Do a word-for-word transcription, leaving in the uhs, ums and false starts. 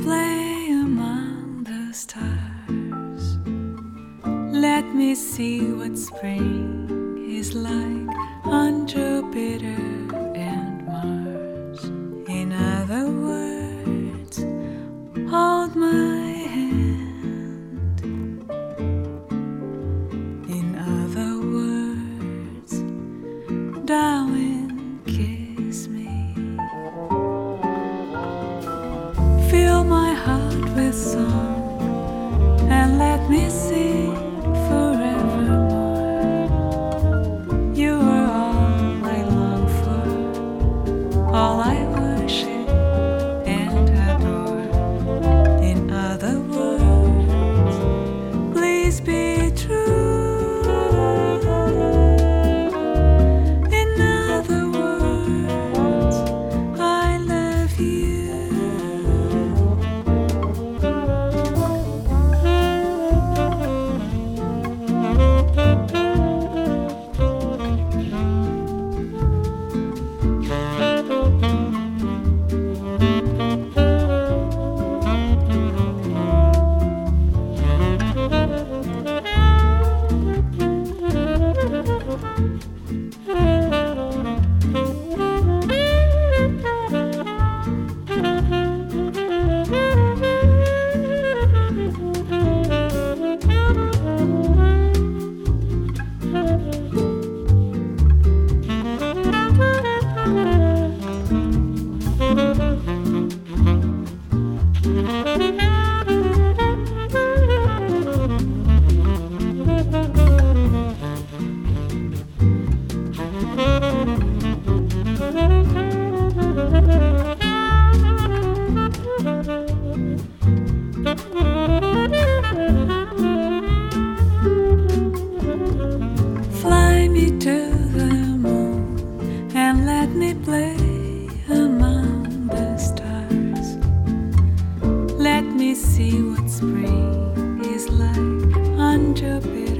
play among the stars. Let me see what spring is like on Jupiter and Mars. In other words, hold my hand. In other words, darling, kiss me. Fill my heart with song and let me sing forevermore. You are all I long for, all I worship and adore. In other words, please be true. In other words, I love you. Fly me to the moon and let me play among the stars. Let me see what spring is like on Jupiter